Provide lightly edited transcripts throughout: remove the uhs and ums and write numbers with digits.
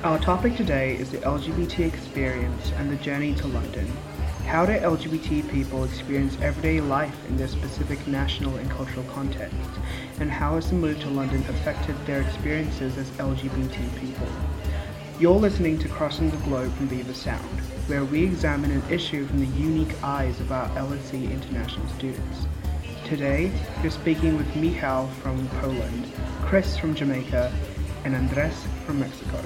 Our topic today is the LGBT experience and the journey to London. How do LGBT people experience everyday life in their specific national and cultural context? And how has the move to London affected their experiences as LGBT people? You're listening to Crossing the Globe from Viva Sound, where we examine an issue from the unique eyes of our LSE international students. Today, you're speaking with Michal from Poland, Chris from Jamaica, and Andres from Mexico.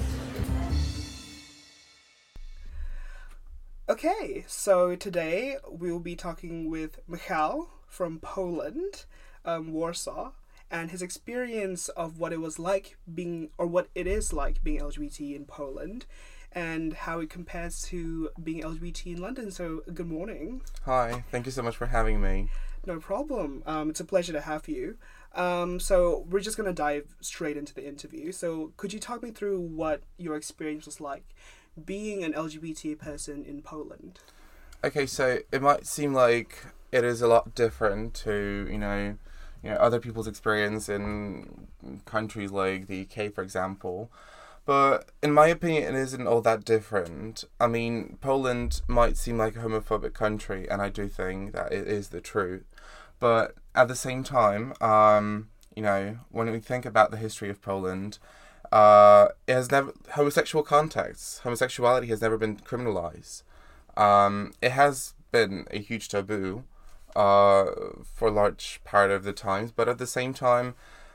Okay, so today we'll be talking with Michal from Poland, Warsaw, and his experience of what it was like being, or what it is like being LGBT in Poland, and how it compares to being LGBT in London. So, good morning. Hi, thank you so much for having me. No problem. It's a pleasure to have you. So we're just going to dive straight into the interview. So could you talk me through what your experience was like being an LGBT person in Poland? Okay, so it might seem like it is a lot different to, other people's experience in countries like the UK, for example. But in my opinion, it isn't all that different. I mean, Poland might seem like a homophobic country, and I do think that it is the truth. But at the same time, when we think about the history of Poland, it has never homosexuality has never been criminalized. It has been a huge taboo for a large part of the times, but at the same time,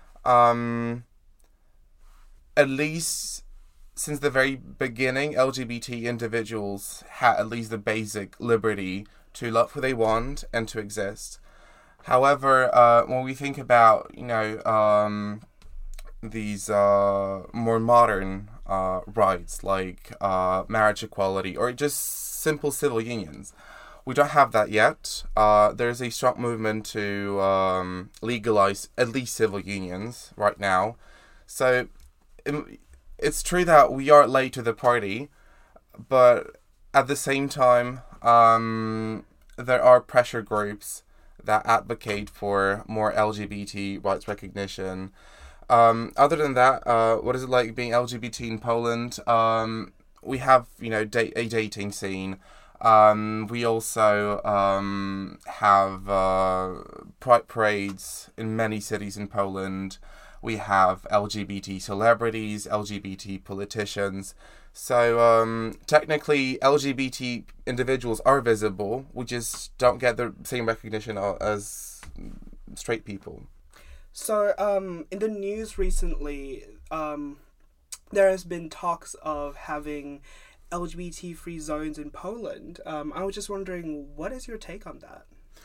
at least since the very beginning, LGBT individuals had at least the basic liberty to love who they want and to exist. However, when we think about, these more modern rights like marriage equality or just simple civil unions, we don't have that yet. There's a strong movement to legalize at least civil unions right now. So it's true that we are late to the party, but at the same time, there are pressure groups that advocate for more LGBT rights recognition. Other than that, what is it like being LGBT in Poland? We have, a dating scene. We also have pride parades in many cities in Poland. We have LGBT celebrities, LGBT politicians. So technically, LGBT individuals are visible. We just don't get the same recognition as straight people. So in the news recently, there has been talks of having LGBT-free zones in Poland. I was just wondering, what is your take on that?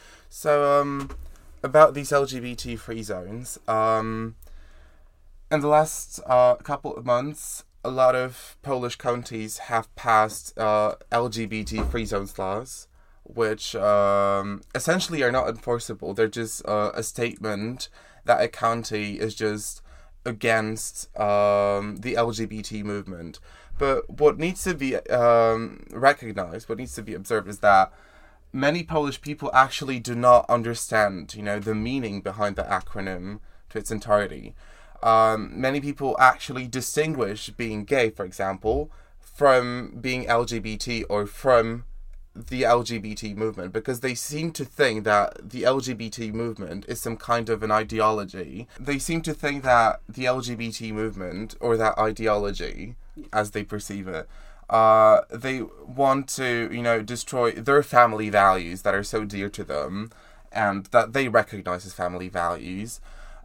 So about these LGBT-free zones, in the last couple of months, a lot of Polish counties have passed LGBT free zones laws, which essentially are not enforceable. They're just a statement that a county is just against the LGBT movement. But what needs to be recognized, what needs to be observed is that many Polish people actually do not understand, the meaning behind the acronym to its entirety. Many people actually distinguish being gay, for example, from being LGBT or from the LGBT movement, because they seem to think that the LGBT movement is some kind of an ideology. They seem to think that the LGBT movement, or that ideology, as they perceive it, they want to, destroy their family values that are so dear to them and that they recognize as family values.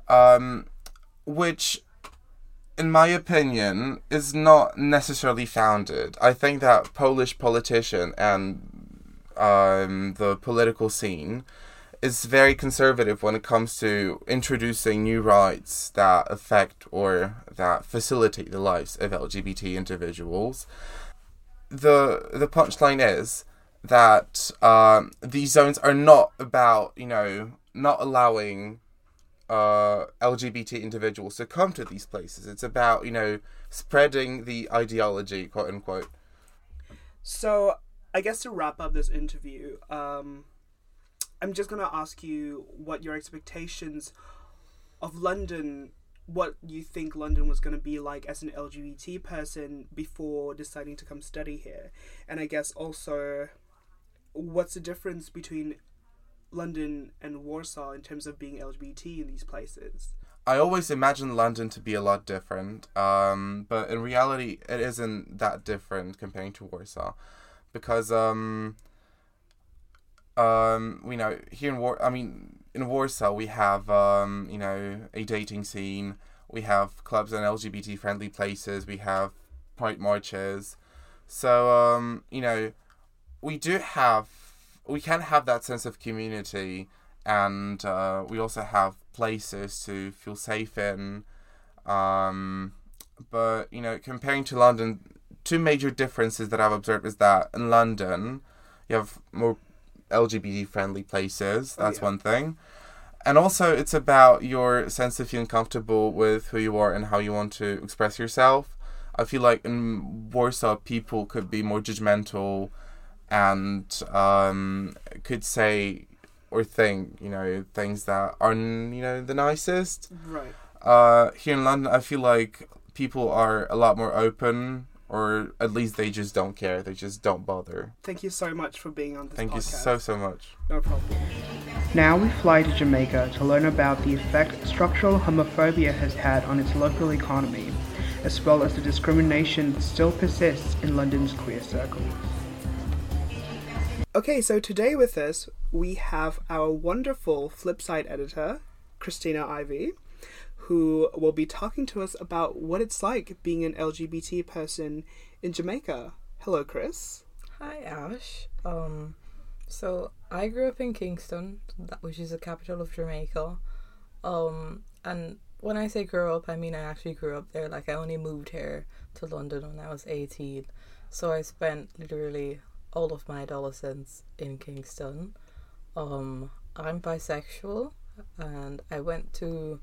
Which, in my opinion, is not necessarily founded. I think that Polish politician and the political scene is very conservative when it comes to introducing new rights that affect or that facilitate the lives of LGBT individuals. The punchline is that these zones are not about, not allowing LGBT individuals to come to these places. It's about, spreading the ideology, quote unquote. So, I guess to wrap up this interview, I'm just going to ask you what your expectations of London what you think London was going to be like as an LGBT person before deciding to come study here. And I guess also, what's the difference between London and Warsaw in terms of being LGBT in these places? I always imagined London to be a lot different, but in reality, it isn't that different comparing to Warsaw, because we know here in Warsaw we have a dating scene, we have clubs and LGBT friendly places, we have pride marches, so we can have that sense of community, and we also have places to feel safe in. But comparing to London, two major differences that I've observed is that in London you have more LGBT friendly places. That's one thing. And also it's about your sense of feeling comfortable with who you are and how you want to express yourself. I feel like in Warsaw people could be more judgmental and could say or think, things that aren't, the nicest. Right. Here in London, I feel like people are a lot more open, or at least they just don't care. They just don't bother. Thank you so much for being on this podcast. Thank you so much. No problem. Now we fly to Jamaica to learn about the effect structural homophobia has had on its local economy, as well as the discrimination that still persists in London's queer circles. Okay, so today with us, we have our wonderful Flipside editor, Christina Ivy, who will be talking to us about what it's like being an LGBT person in Jamaica. Hello, Chris. Hi, Ash. So I grew up in Kingston, which is the capital of Jamaica. And when I say grow up, I mean I actually grew up there. Like, I only moved here to London when I was 18. So I spent literally all of my adolescence in Kingston. I'm bisexual, and I went to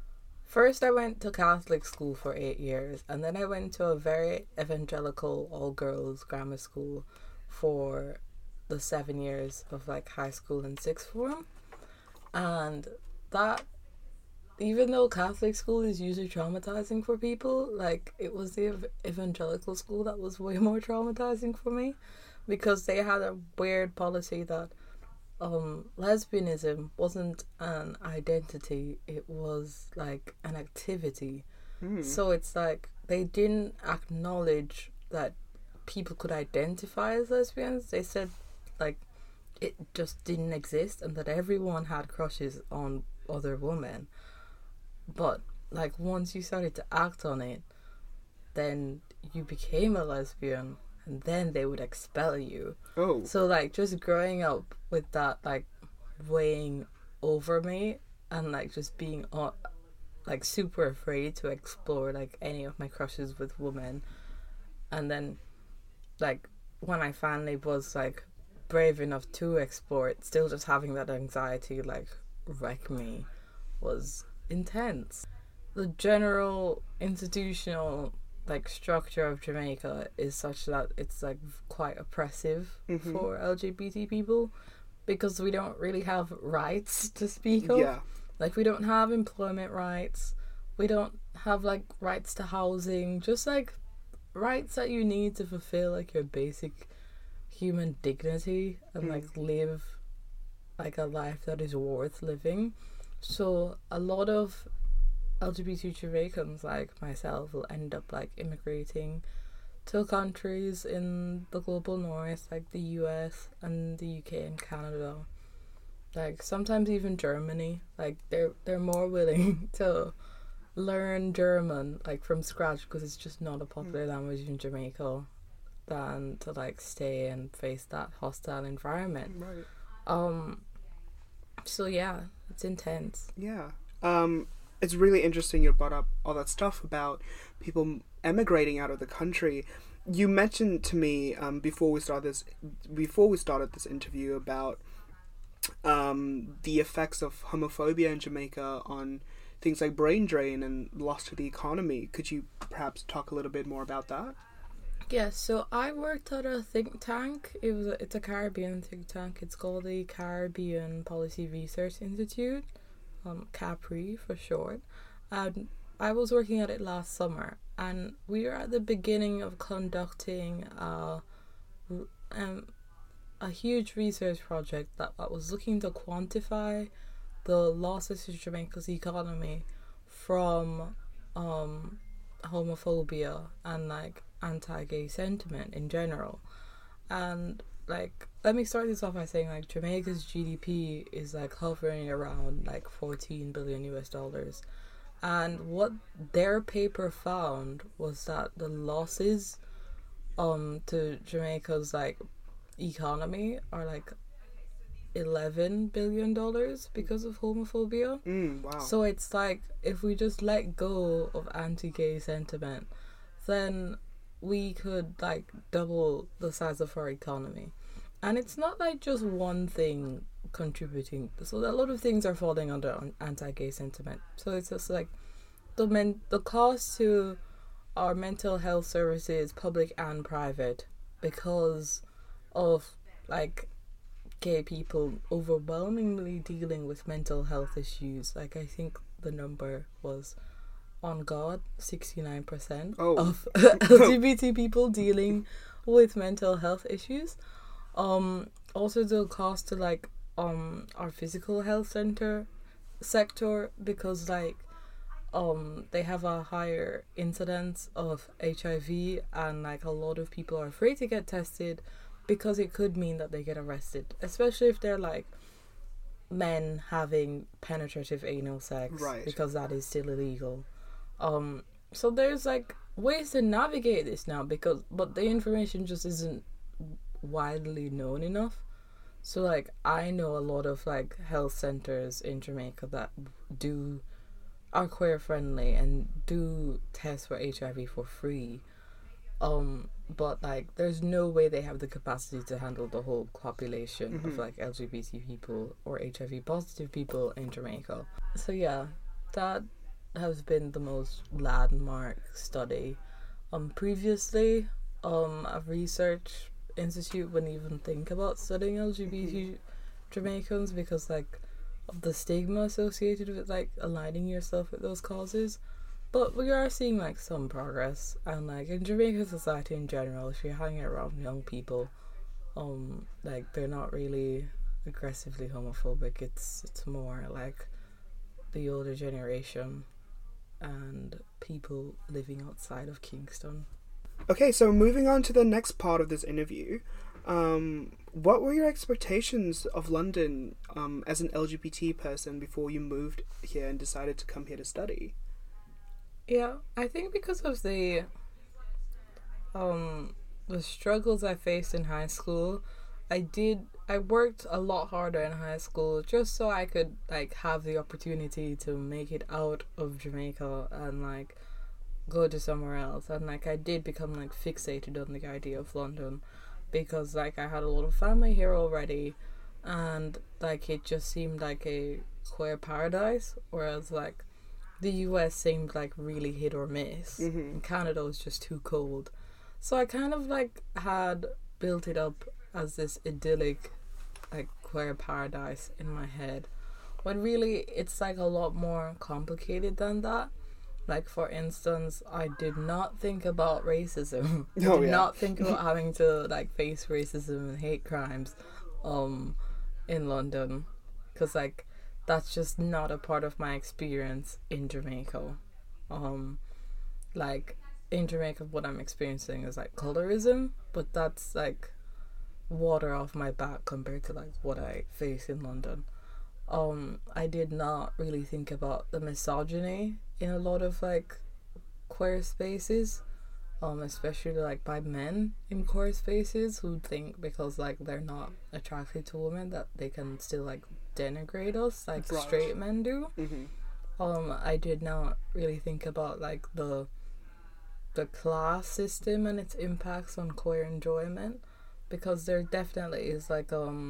Catholic school for 8 years, and then I went to a very evangelical all-girls grammar school for the 7 years of high school and sixth form. And that, even though Catholic school is usually traumatizing for people, it was the evangelical school that was way more traumatizing for me, because they had a weird policy that lesbianism wasn't an identity, it was an activity. So it's they didn't acknowledge that people could identify as lesbians. They said it just didn't exist, and that everyone had crushes on other women. But once you started to act on it, then you became a lesbian, and then they would expel you. Oh. So just growing up with that weighing over me, and just being super afraid to explore any of my crushes with women, and then when I finally was brave enough to explore it, still just having that anxiety wreck me was intense. The general institutional structure of Jamaica is such that it's quite oppressive for LGBT people, because we don't really have rights to speak of. Yeah. We don't have employment rights, we don't have rights to housing, just rights that you need to fulfill your basic human dignity and live a life that is worth living. So a lot of LGBT Jamaicans like myself will end up immigrating to countries in the global north, the US and the UK and Canada, sometimes even Germany. They're more willing to learn German from scratch, because it's just not a popular language in Jamaica, than to stay and face that hostile environment. Right. So yeah, it's intense. Yeah. It's really interesting you brought up all that stuff about people emigrating out of the country. You mentioned to me before we started this interview about the effects of homophobia in Jamaica on things like brain drain and loss to the economy. Could you perhaps talk a little bit more about that? Yeah, so I worked at a think tank. It's a Caribbean think tank. It's called the Caribbean Policy Research Institute, CAPRI for short. And I was working at it last summer, and we were at the beginning of conducting a huge research project that was looking to quantify the losses to Jamaica's economy from homophobia and like anti-gay sentiment in general. And like, let me start this off by saying like Jamaica's GDP is like hovering around like $14 billion US. And what their paper found was that the losses to Jamaica's like economy are like $11 billion because of homophobia. Wow. So it's like, if we just let go of anti-gay sentiment, then we could like double the size of our economy. And it's not like just one thing contributing. So a lot of things are falling under anti-gay sentiment. So it's just like the cost to our mental health services, public and private, because of like gay people overwhelmingly dealing with mental health issues. Like, I think the number was, on God, 69% of LGBT people dealing with mental health issues. Also the cost to like our physical health sector, because like they have a higher incidence of HIV, and like a lot of people are afraid to get tested because it could mean that they get arrested, especially if they're like men having penetrative anal sex, right, because that is still illegal. So there's like ways to navigate this now, but the information just isn't widely known enough. So like, I know a lot of like health centers in Jamaica that are queer friendly and do test for HIV for free. But like, there's no way they have the capacity to handle the whole population of like LGBT people or HIV positive people in Jamaica. So yeah, that has been the most landmark study. Previously, a research institute wouldn't even think about studying LGBT Jamaicans because like of the stigma associated with like aligning yourself with those causes. But we are seeing like some progress, and like in Jamaican society in general, if you're hanging around young people, like they're not really aggressively homophobic. It's more like the older generation and people living outside of Kingston. Okay, so moving on to the next part of this interview, what were your expectations of London as an LGBT person before you moved here and decided to come here to study? Yeah, I think because of the struggles I faced in high school, I worked a lot harder in high school just so I could like have the opportunity to make it out of Jamaica and like go to somewhere else. And like, I did become like fixated on the idea of London because like I had a lot of family here already, and like it just seemed like a queer paradise, whereas like the US seemed like really hit or miss, and Canada was just too cold. So I kind of like had built it up as this idyllic like queer paradise in my head, when really it's like a lot more complicated than that. Like, for instance, I did not think about racism. I did not think about having to like face racism and hate crimes in London, because like that's just not a part of my experience in Jamaica. Like in Jamaica, what I'm experiencing is like colorism, but that's like water off my back compared to like what I face in London. I did not really think about the misogyny in a lot of like queer spaces, especially like by men in queer spaces who think because like they're not attracted to women that they can still like denigrate us like straight men do. I did not really think about like the class system and its impacts on queer enjoyment, because there definitely is like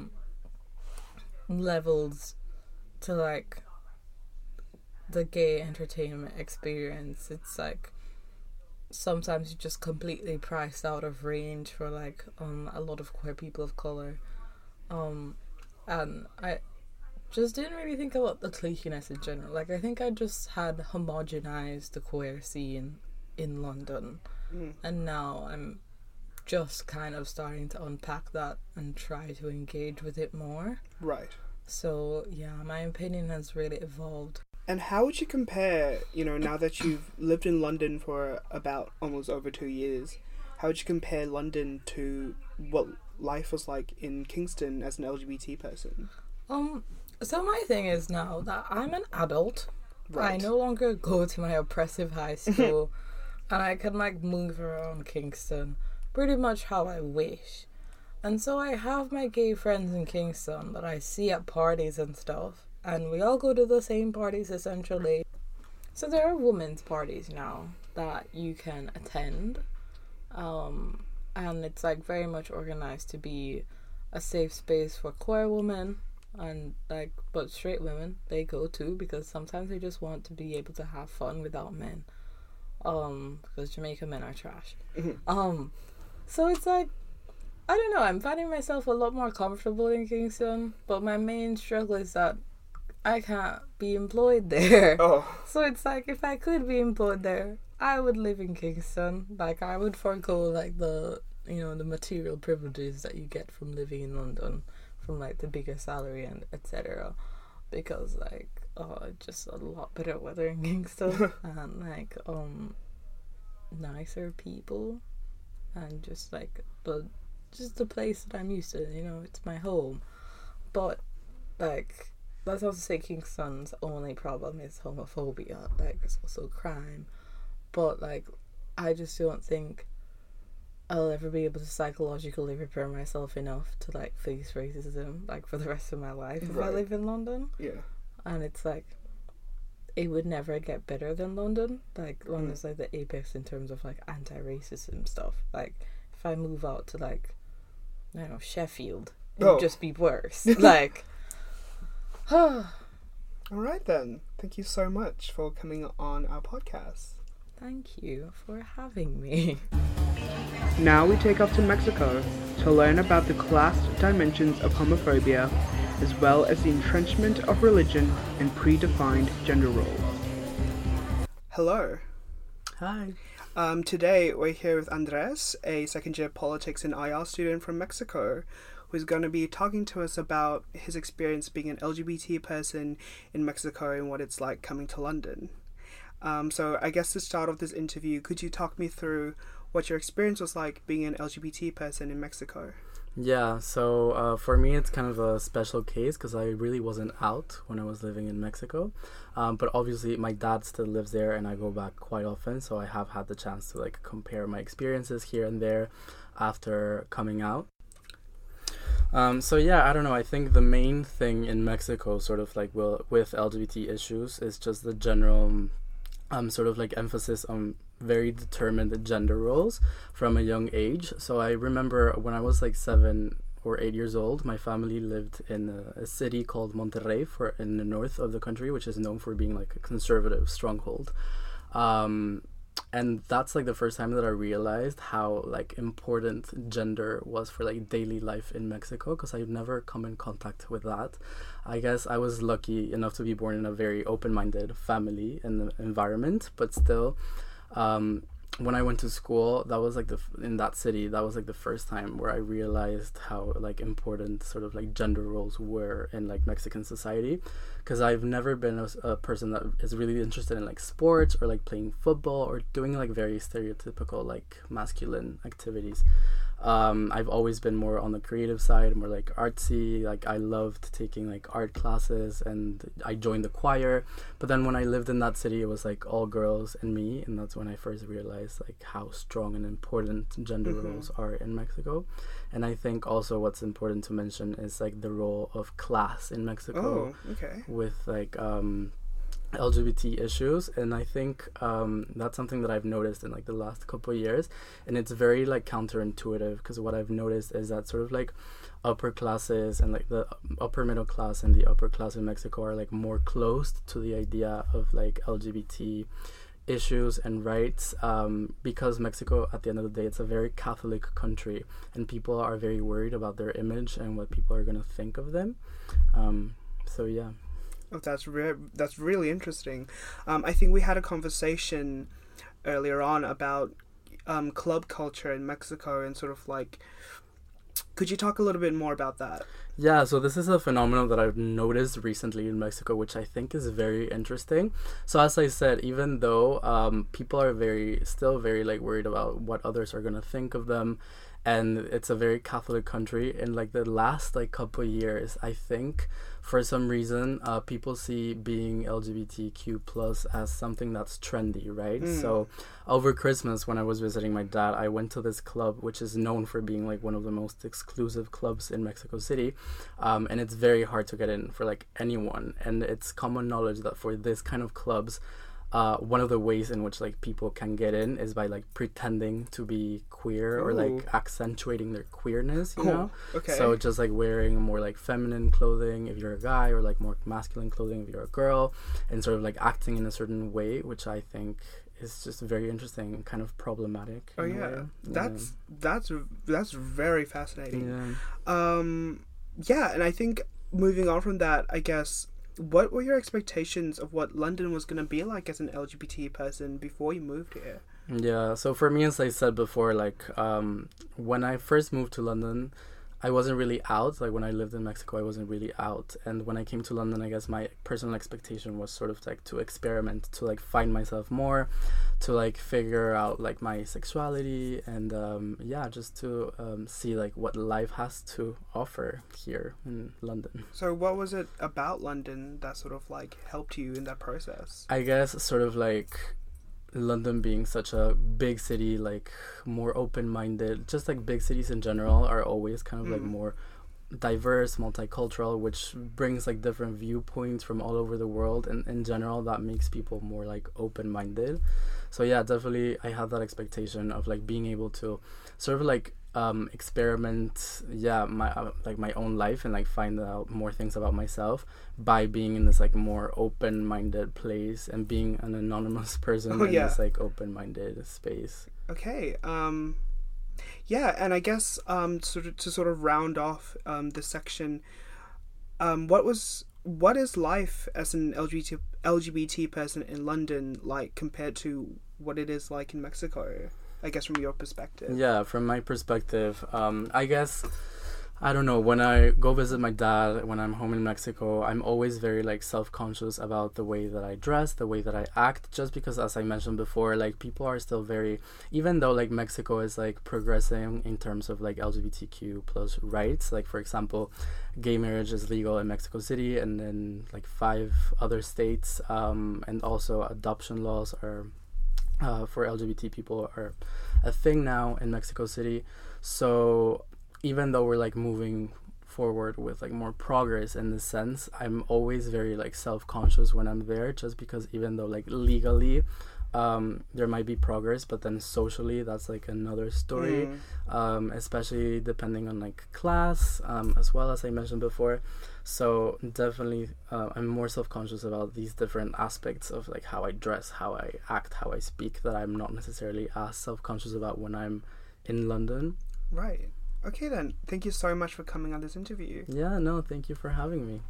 levels to like the gay entertainment experience. It's like sometimes you're just completely priced out of range for like a lot of queer people of color, and just didn't really think about the cliqueness in general. Like, I think I just had homogenized the queer scene in London, and now I'm just kind of starting to unpack that and try to engage with it more. Right. So, yeah, my opinion has really evolved. And how would you compare, now that you've lived in London for about almost over 2 years, how would you compare London to what life was like in Kingston as an LGBT person? So my thing is now that I'm an adult, Right. I no longer go to my oppressive high school, and I can, like, move around Kingston pretty much how I wish. And so I have my gay friends in Kingston that I see at parties and stuff, and we all go to the same parties essentially. So there are women's parties now that you can attend, and it's, like, very much organized to be a safe space for queer women, and, like, but straight women, they go too, because sometimes they just want to be able to have fun without men, because Jamaican men are trash. So it's like, I don't know, I'm finding myself a lot more comfortable in Kingston, but my main struggle is that I can't be employed there. Oh. So it's like, if I could be employed there, I would live in Kingston. Like, I would forego, like, the material privileges that you get from living in London, from, like, the bigger salary and etc. Because, like, just a lot better weather in Kingston and, like, nicer people, and just, like, the place that I'm used to, it's my home. But, like, that's not to say Kingston's only problem is homophobia. Like, it's also crime. But, like, I just don't think I'll ever be able to psychologically prepare myself enough to, like, face racism, like, for the rest of my life if I live in London. Yeah. And it's like, it would never get better than London. Like, London's like the apex in terms of, like, anti-racism stuff. Like, if I move out to, like, I don't know, Sheffield, it would just be worse. Like, All right then. Thank you so much for coming on our podcast. thank you for having me. Now we take off to Mexico to learn about the class dimensions of homophobia, as well as the entrenchment of religion and predefined gender roles. Hello. Hi. Today we're here with Andres, a second-year politics and IR student from Mexico, who's going to be talking to us about his experience being an LGBT person in Mexico and what it's like coming to London. So I guess to start off this interview, could you talk me through what your experience was like being an LGBT person in Mexico? Yeah, so for me it's kind of a special case because I really wasn't out when I was living in Mexico. But obviously my dad still lives there and I go back quite often, so I have had the chance to, like, compare my experiences here and there after coming out. So yeah, I don't know, I think the main thing in Mexico sort of like with LGBT issues is just the general sort of like emphasis on very determined gender roles from a young age. So I remember when I was like 7 or 8 years old, my family lived in a city called Monterrey in the north of the country, which is known for being like a conservative stronghold. And that's like the first time that I realized how like important gender was for like daily life in Mexico, because I've never come in contact with that. I guess I was lucky enough to be born in a very open-minded family and environment, but still, when I went to school, that was like in that city, that was like the first time where I realized how like important sort of like gender roles were in like Mexican society, because I've never been a person that is really interested in like sports or like playing football or doing like very stereotypical like masculine activities. I've always been more on the creative side, more like artsy. Like I loved taking like art classes and I joined the choir. But then when I lived in that city, it was like all girls and me, and that's when I first realized like how strong and important gender roles are in Mexico. And I think also what's important to mention is like the role of class in Mexico with like LGBT issues. And I think that's something that I've noticed in like the last couple of years, and it's very like counterintuitive, because what I've noticed is that sort of like upper classes and like the upper middle class and the upper class in Mexico are like more close to the idea of like LGBT issues and rights, because Mexico, at the end of the day, it's a very Catholic country, and people are very worried about their image and what people are going to think of them. So yeah. Oh, that's really interesting. I think we had a conversation earlier on about club culture in Mexico and sort of like, could you talk a little bit more about that? Yeah, so this is a phenomenon that I've noticed recently in Mexico, which I think is very interesting. So as I said, even though people are still very like worried about what others are gonna think of them, and it's a very Catholic country, in like the last like couple of years, I think for some reason people see being LGBTQ plus as something that's trendy, right? So over Christmas, when I was visiting my dad, I went to this club which is known for being like one of the most exclusive clubs in Mexico City, and it's very hard to get in for like anyone, and it's common knowledge that for this kind of clubs, one of the ways in which like people can get in is by like pretending to be queer or like accentuating their queerness, you know? Okay. So just like wearing more like feminine clothing if you're a guy, or like more masculine clothing if you're a girl, and sort of like acting in a certain way, which I think is just very interesting and kind of problematic. Oh yeah, that's very fascinating. Yeah. And I think moving on from that, I guess, what were your expectations of what London was going to be like as an LGBT person before you moved here? Yeah, so for me, as I said before, like when I first moved to London, I wasn't really out. Like when I lived in Mexico, I wasn't really out. And when I came to London, I guess my personal expectation was sort of like to experiment, to like find myself more, to like figure out like my sexuality, and just to see like what life has to offer here in London. So what was it about London that sort of like helped you in that process? I guess sort of like London being such a big city, like more open-minded, just like big cities in general are always kind of like more diverse, multicultural, which brings like different viewpoints from all over the world, and in general that makes people more like open-minded. So yeah, definitely I had that expectation of like being able to sort of like experiment my own life and like find out more things about myself by being in this like more open-minded place and being an anonymous person in this like open-minded space. Okay. Yeah, and I guess to sort of round off this section, what is life as an LGBT person in London like compared to what it is like in Mexico? I guess from your perspective. Yeah, from my perspective, I guess, I don't know, when I go visit my dad, when I'm home in Mexico, I'm always very like self-conscious about the way that I dress, the way that I act, just because, as I mentioned before, like people are still very, even though like Mexico is like progressing in terms of like LGBTQ plus rights, like for example, gay marriage is legal in Mexico City and then like 5 other states, and also adoption laws are for LGBT people are a thing now in Mexico City. So even though we're like moving forward with like more progress in this sense, I'm always very like self-conscious when I'm there, just because even though like legally there might be progress, but then socially that's like another story, especially depending on like class, as well, as I mentioned before. So definitely I'm more self-conscious about these different aspects of like how I dress, how I act, how I speak, that I'm not necessarily as self-conscious about when I'm in London. Right. Okay then, thank you so much for coming on this interview. Yeah, no, thank you for having me.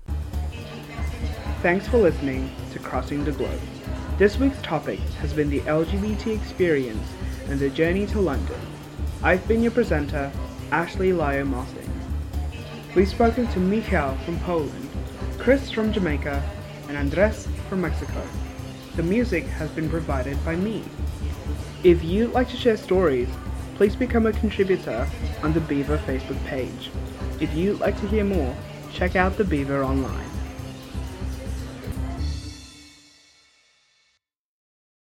Thanks for listening to Crossing the Globe. This week's topic has been the LGBT experience and the journey to London. I've been your presenter, Ashley Lyo-Marsing. We've spoken to Michał from Poland, Chris from Jamaica, and Andres from Mexico. The music has been provided by me. If you'd like to share stories, please become a contributor on the Beaver Facebook page. If you'd like to hear more, check out the Beaver online.